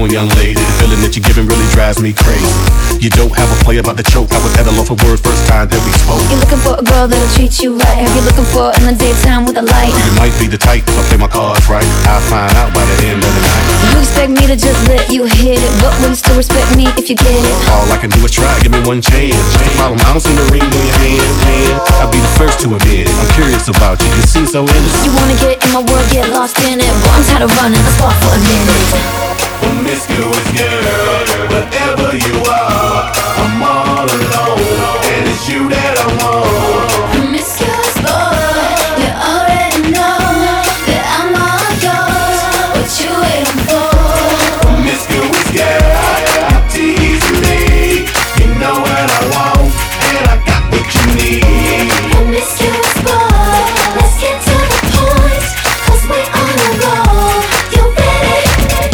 doing, young lady? The feeling that you're giving really drives me crazy. You don't have a play about the choke. I was at a loss for words first time that we spoke. You're looking for a girl that'll treat you right. Have you looking for in the daytime with a light? You might be the type if I play my cards right. I'll find out by the end of the night. You expect me to just let you hit it, but will you still respect me if you get it? All I can do is try, give me one chance. What's the problem? I don't see the ring on your hand. I'll be the first to admit it. I'm curious about you, you seem so innocent. You wanna get in my world, get lost in it, but I'm tired of running, let's walk for a minute. Promiscuous girl, whatever you are, I'm all alone, and it's you that I want. Promiscuous boy, you already know that I'm all yours. What you waiting for? Promiscuous girl, you tease me. You know what I want, and I got what you need. Promiscuous boy, let's get to the point, 'cause we on a roll. You ready?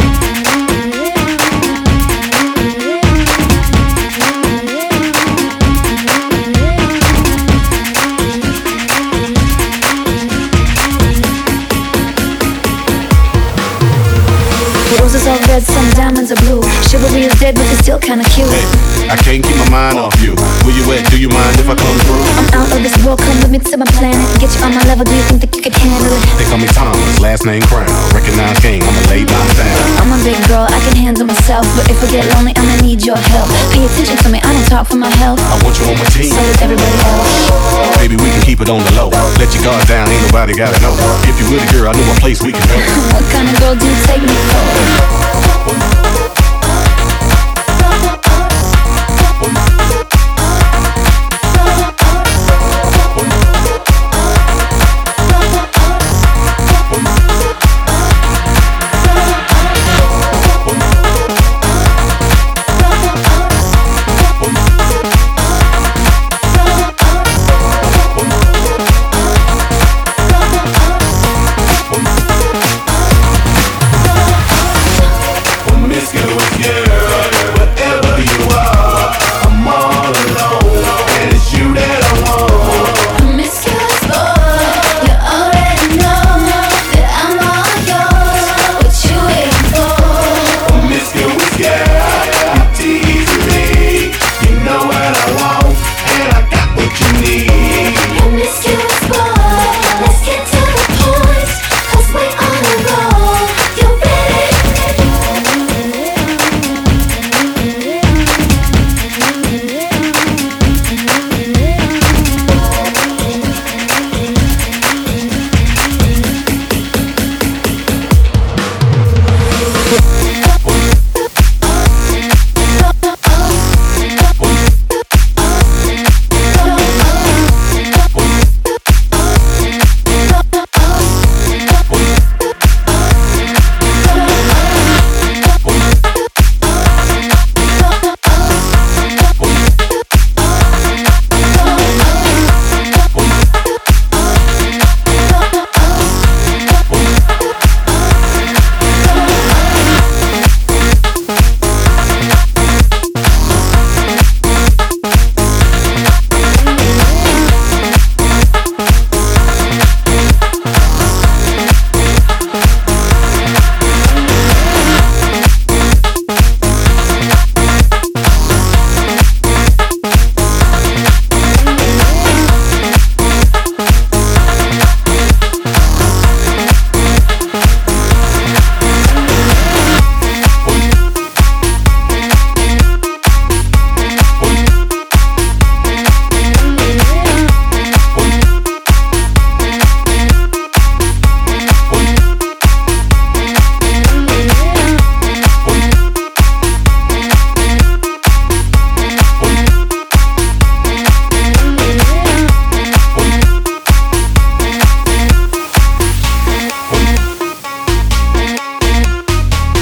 Roses are red, some diamonds are blue. Chivalry is dead, but it's still kinda cute. Hey, I can't keep my mind off you. Where you at? Do you mind if I come through? I'm out of this world, come with me to my planet. Get you on my level, do you think that you can handle it? They call me Thomas, last name Crown. Recognize gang, I'ma lay down down. I'm a big girl, I can handle myself, but if I get lonely, I'ma need your help. Pay attention to me, I don't talk for my health. I want you on my team. So does everybody else. Baby, we can keep it on the low. Let your guard down, ain't nobody gotta know. If you with a girl, I know a place we can go. What kind of girl do you take me for?